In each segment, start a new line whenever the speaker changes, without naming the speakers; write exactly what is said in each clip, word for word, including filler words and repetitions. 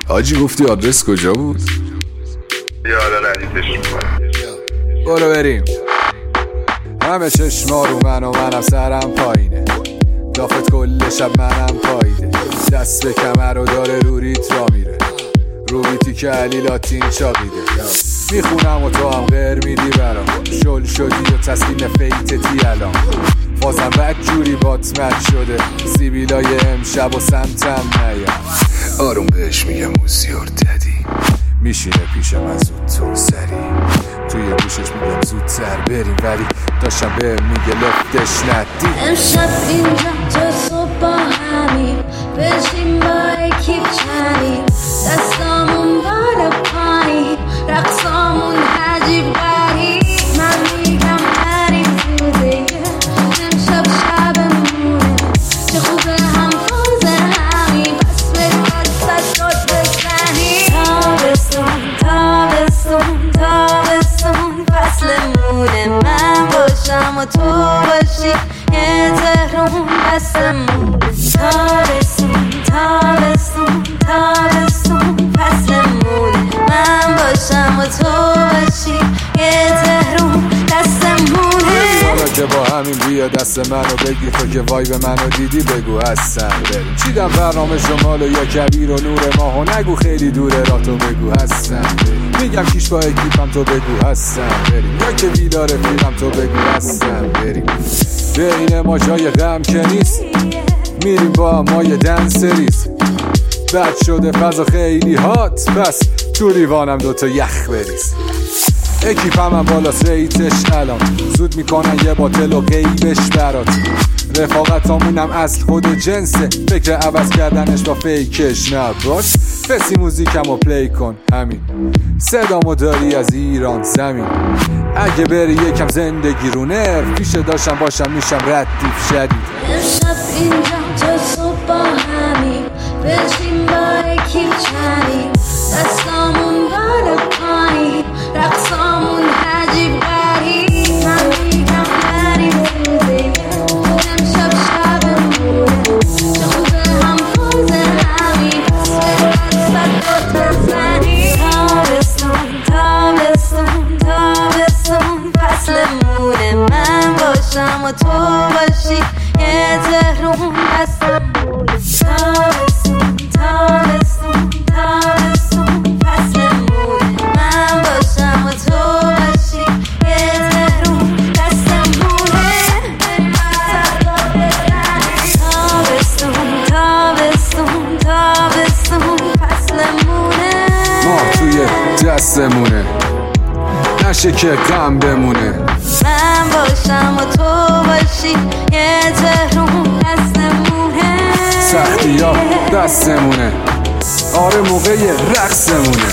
آجی گفتی آدرس کجا بود؟
یالا ردیفش میکنم.
برو بریم. همه چشما رو من و منم سرم پایینه، دافت کل شب منم پاییده، دست به کمر و داره روریت را میره، روریتی که علی لاتین چاقیده. میخونم و تو هم غیر میدی برام، شل شدی و تسلیم فیتتی الان، بازم بد جوری باتمت شده، سیبیلای امشب و سمتم نیم. آروم بهش میگم موسیور ددی، میشینه پیش من زودتر سری، توی گوشش میگم زودتر بریم، ولی داشتم به میگه لفتش ندی.
امشب اینجا تا صبح با همیم، بشیم با یکی چنیم، دستامون بالا پایین، رقصامون عجیب غریب. من میگم بریم تو دیگه، امشب شبمونه، چه خوبه هم فاز همین، پس به دست داد بزنیم. تابستون تابستون تابستون فصلمونه، من باشم و تو باشی، یه تهرون دستمون. تابستون تابستون تابستون فصلمونه، من باشم و تو باشی، یه تهرون دستمونه.
حالا که با همین بیا دست منو بگی، تو که وای به منو دیدی بگو هستم بریم. چیدم برنامه شمالو یا کبیر و نور ماهو، نگو خیلی دوره را تو بگو هستم بریم. میگم کیش با اکیپم تو بگو هستم بریم، یا که ویلا رفیقم تو بگو هستم بریم. بین ما جای غم که نیست، میریم با ما یه دنسریز، بد شده فضا خیلی هات، پس تو لیوانم دوتا یخ بریز. اکیپم هم بالاست ریتش الان، زود میکنن یه باطل و غیبش برات، رفاقتامونم اصل خود جنسه، فکر عوض کردنش با فیکش نباش. فسی موزیکم رو پلی کن همین، صدامو داری از ایران زمین، اگه بری یکم زندگی رو نرف، پیشه داشتم باشم میشم ردیف شدید.
امشب اینجا تا صبح با همیم، بشیم با یکی چنیم، دستامون بالا پایین، رقصامون عجیب غریب. من میگم بریم تو دیگه، امشب شبمونه، چه خوبه هم فاز همین، پس به دست داد بزنیم. تابستون تابستون تابستون فصلمونه، من باشم و تو باشی، یه تهرون دستمونه. تابستون تابستون تابستون فصلمونه، من باشم و تو باشی، یه تهرون دستمونه. تابستون تابستون تابستون فصلمونه،
ما توی دستمونه، نشه که غم بمونه،
من باشم و تو باشی، یه تهرون دستمونه.
سختی ها دستمونه، آره موقع رقصمونه.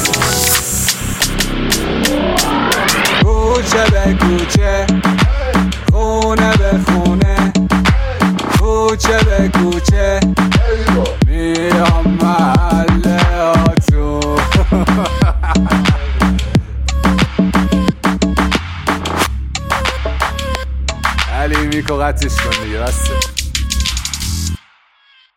کوچه به کوچه، خونه به خونه، کوچه به کوچه، میام محله هاتون. علی میکو قطعش کن دیگه بسته.